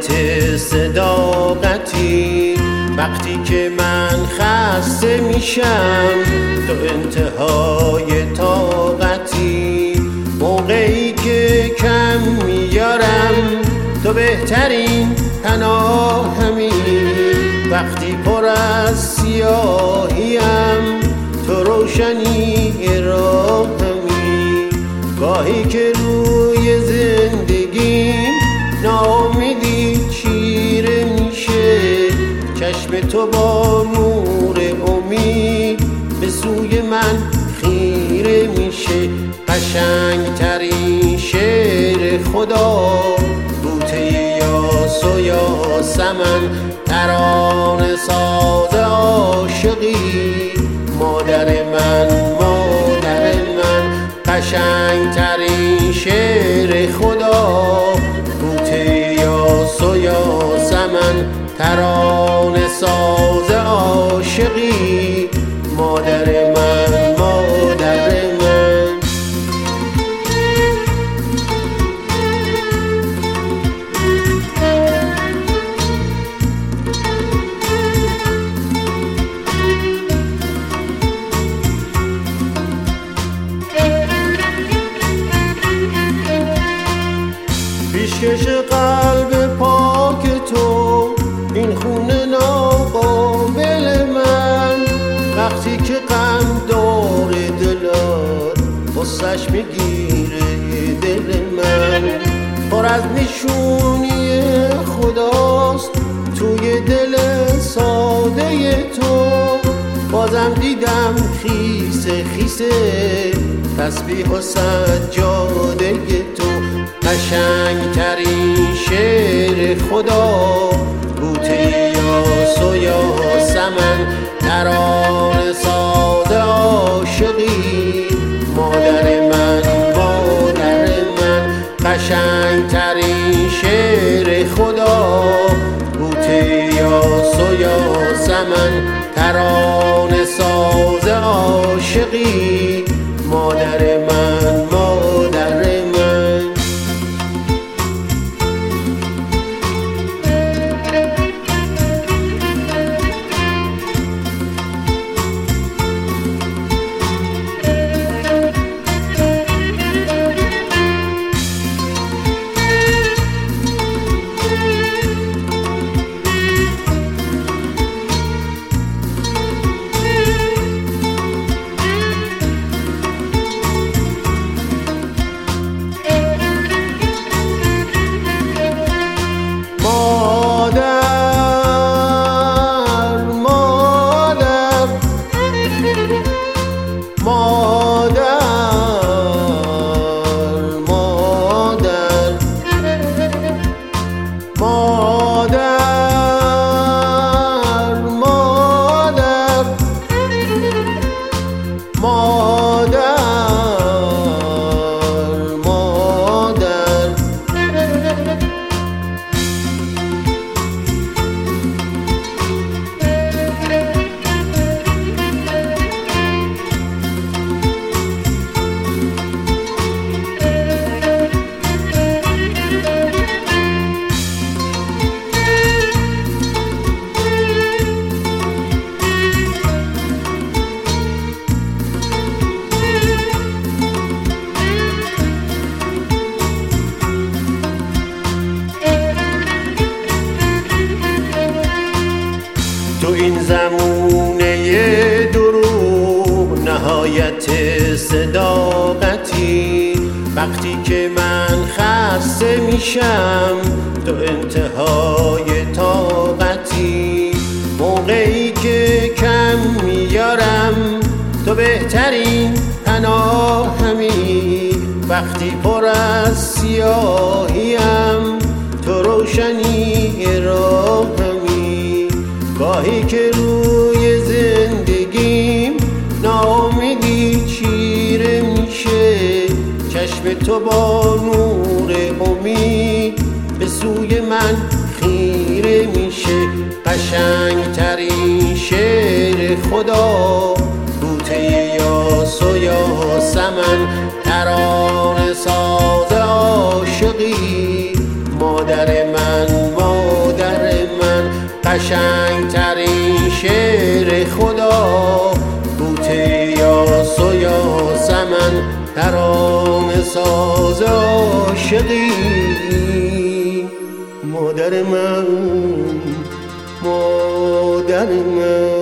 صداقتی. وقتی که من خسته میشم تو انتهای طاقتی. موقعی که کم میارم تو بهترین پناهمی. وقتی پر از سیاهیم تو روشنی راهمی. گاهی که روی زندگیم ناامیدی چیره میشه، چشم تو با نور امید به سوی من خیره میشه. قشنگترین شعر خدا بوته یاس و یاسمن، ترانه ساز عاشقی مادر من، مادر من. قشنگترین شعر خدا بوته یاس و یاسمن، ترانه ساز عاشقی مادر من، مادر من. پیشکش قلب پاک تو این خونه ناقابل من. وقتی که غم داره دلار غصه‌اش میگیره دل من. پر از نشونی خداست توی دل ساده تو. بازم دیدم خیسه خیسه تسبیح و سجاده تو. قشنگترین شعر خدا بوته یاس و یاسمن، ترانه ساز عاشقی مادر من، مادر من. قشنگترین شعر خدا بوته یاس و یاسمن، ترانه ساز عاشقی مادر من، مادر من. تو این زمونه دروغ نهایت صداقتی. وقتی که من خسته میشم تو انتهای طاقتی. موقعی که کم میارم تو بهترین پناهمی. وقتی پر از سیاهیم تو روشنی راهمی. گاهی که روی زندگیم ناامیدی چیره میشه، چشم تو با نور امید به سوی من خیره میشه. قشنگترین شعر خدا بوته یاس و یاسمن، ترانه ساز عاشقی مادر من، قشنگترین شعر خدا، بوته یا سویا سمن، ترانه ساز عاشقی. مادر من، مادر من.